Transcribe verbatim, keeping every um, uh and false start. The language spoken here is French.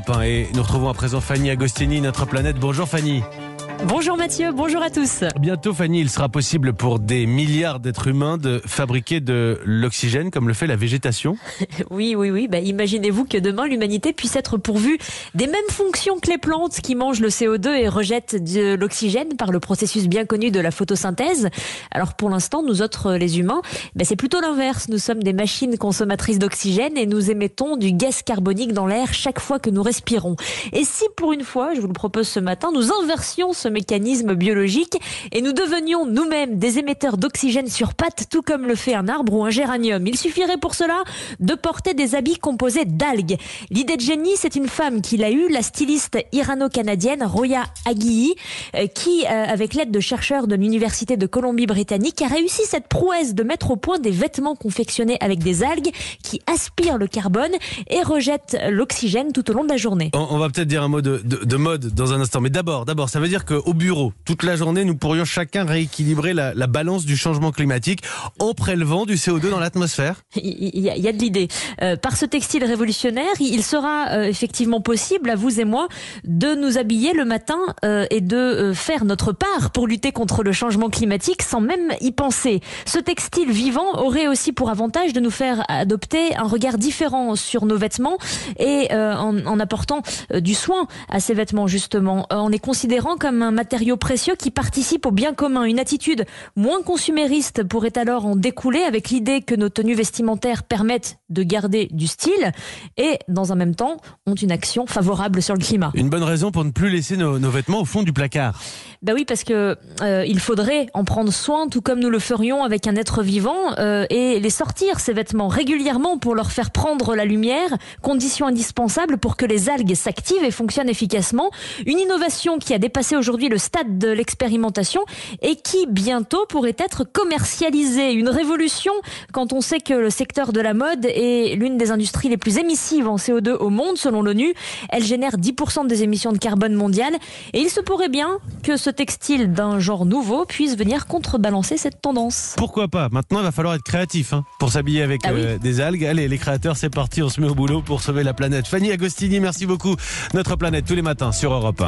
Europe un. Et nous retrouvons à présent Fanny Agostini, notre planète. Bonjour Fanny. Bonjour Mathieu, bonjour à tous. Bientôt Fanny, il sera possible pour des milliards d'êtres humains de fabriquer de l'oxygène comme le fait la végétation. Oui, oui, oui. Bah, imaginez-vous que demain l'humanité puisse être pourvue des mêmes fonctions que les plantes qui mangent le C O deux et rejettent de l'oxygène par le processus bien connu de la photosynthèse. Alors pour l'instant, nous autres les humains, bah, c'est plutôt l'inverse. Nous sommes des machines consommatrices d'oxygène et nous émettons du gaz carbonique dans l'air chaque fois que nous respirons. Et si pour une fois, je vous le propose ce matin, nous inversions ce mécanisme biologique et nous devenions nous-mêmes des émetteurs d'oxygène sur pattes, tout comme le fait un arbre ou un géranium. Il suffirait pour cela de porter des habits composés d'algues. L'idée de génie, c'est une femme qui l'a eue, la styliste irano-canadienne Roya Aguiyi, qui, avec l'aide de chercheurs de l'Université de Colombie-Britannique, a réussi cette prouesse de mettre au point des vêtements confectionnés avec des algues qui aspirent le carbone et rejettent l'oxygène tout au long de la journée. On, on va peut-être dire un mot de, de, de mode dans un instant, mais d'abord, d'abord, ça veut dire qu'au bureau, toute la journée, nous pourrions chacun rééquilibrer la, la balance du changement climatique en prélevant du C O deux dans l'atmosphère. Il y a, il y a de l'idée. Euh, par ce textile révolutionnaire, il sera euh, effectivement possible à vous et moi de nous habiller le matin euh, et de euh, faire notre part pour lutter contre le changement climatique sans même y penser. Ce textile vivant aurait aussi pour avantage de nous faire adopter un regard différent sur nos vêtements et euh, en, en apportant euh, du soin à ces vêtements justement, euh, en les considérant comme un matériau précieux qui participe au bien commun. Une attitude moins consumériste pourrait alors en découler avec l'idée que nos tenues vestimentaires permettent de garder du style et, dans un même temps, ont une action favorable sur le climat. Une bonne raison pour ne plus laisser nos, nos vêtements au fond du placard. Ben oui, parce que euh, il faudrait en prendre soin, tout comme nous le ferions avec un être vivant, euh, et les sortir, ces vêtements, régulièrement pour leur faire prendre la lumière, condition indispensable pour que les algues s'activent et fonctionnent efficacement. Une innovation qui a dépassé aujourd'hui le stade de l'expérimentation et qui bientôt pourrait être commercialisée. Une révolution quand on sait que le secteur de la mode est l'une des industries les plus émissives en C O deux au monde selon l'ONU. Elle génère dix pour cent des émissions de carbone mondiales et il se pourrait bien que ce textile d'un genre nouveau puisse venir contrebalancer cette tendance. Pourquoi pas? Maintenant, il va falloir être créatif hein, pour s'habiller avec ah oui. euh, des algues. Allez, les créateurs, c'est parti, on se met au boulot pour sauver la planète. Fanny Agostini, merci beaucoup. Notre planète tous les matins sur Europe un.